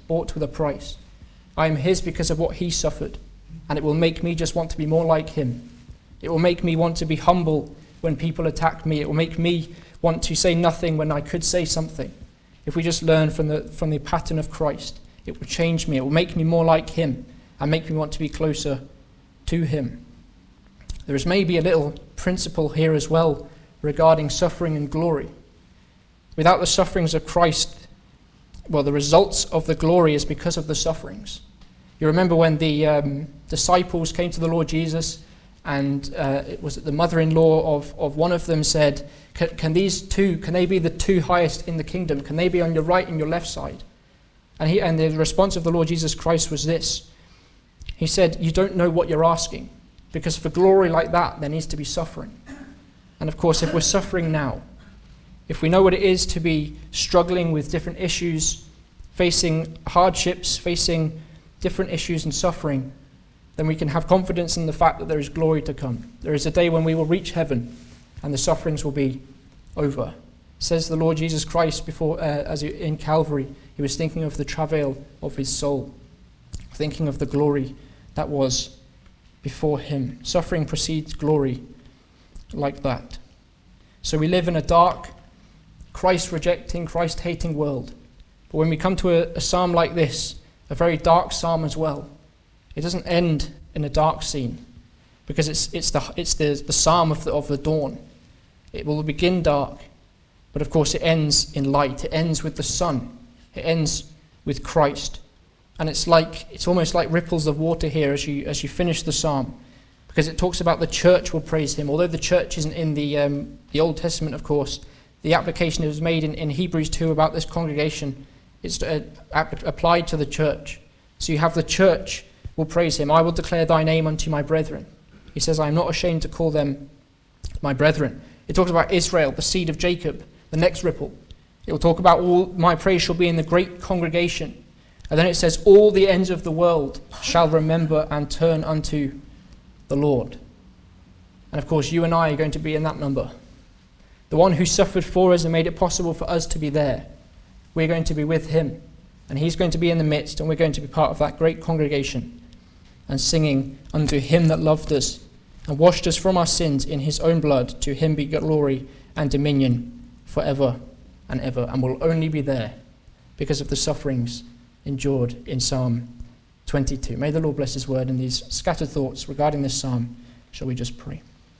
I am his because of what he suffered. And it will make me just want to be more like him. It will make me want to be humble when people attack me. It will make me want to say nothing when I could say something. If we just learn from the pattern of Christ, it will change me. It will make me more like him and make me want to be closer to him. There is maybe a little principle here as well regarding suffering and glory. Without the sufferings of Christ, well, the results of the glory is because of the sufferings. You remember when the disciples came to the Lord Jesus, and it was the mother-in-law of one of them said, can these two, can they be the two highest in the kingdom? Can they be on your right and your left side? And the response of the Lord Jesus Christ was this. He said, you don't know what you're asking, because for glory like that, there needs to be suffering. And of course, if we're suffering now, if we know what it is to be struggling with different issues, facing hardships, facing different issues and suffering, then we can have confidence in the fact that there is glory to come. There is a day when we will reach heaven and the sufferings will be over. Says the Lord Jesus Christ in Calvary, he was thinking of the travail of his soul, thinking of the glory that was before him. Suffering precedes glory like that. So we live in a dark, Christ-rejecting, Christ-hating world. But when we come to a psalm like this, a very dark psalm as well, it doesn't end in a dark scene, because it's the psalm of the dawn. It will begin dark, but of course it ends in light. It ends with the sun. It ends with Christ. And it's almost like ripples of water here as you finish the psalm, because it talks about the church will praise him. Although the church isn't in the Old Testament, of course, the application is made in Hebrews 2 about this congregation. It's applied to the church. So you have the church will praise him. I will declare thy name unto my brethren. He says, I am not ashamed to call them my brethren. It talks about Israel, the seed of Jacob, the next ripple. It will talk about all my praise shall be in the great congregation. And then it says, all the ends of the world shall remember and turn unto the Lord. And of course, you and I are going to be in that number. The one who suffered for us and made it possible for us to be there. We're going to be with him. And he's going to be in the midst, and we're going to be part of that great congregation and singing unto him that loved us and washed us from our sins in his own blood. To him be glory and dominion forever and ever. And we'll only be there because of the sufferings endured in Psalm 22. May the Lord bless his word and these scattered thoughts regarding this psalm. Shall we just pray?